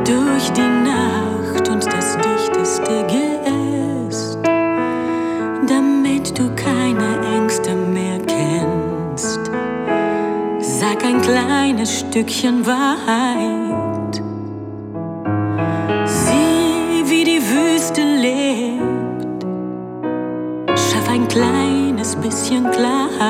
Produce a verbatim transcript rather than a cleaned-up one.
durch die Nacht und das dichteste Geäst, damit du keine Ängste mehr kennst. Sag ein kleines Stückchen Wahrheit. Sieh, wie die Wüste lebt. Schaff ein kleines bisschen Klarheit.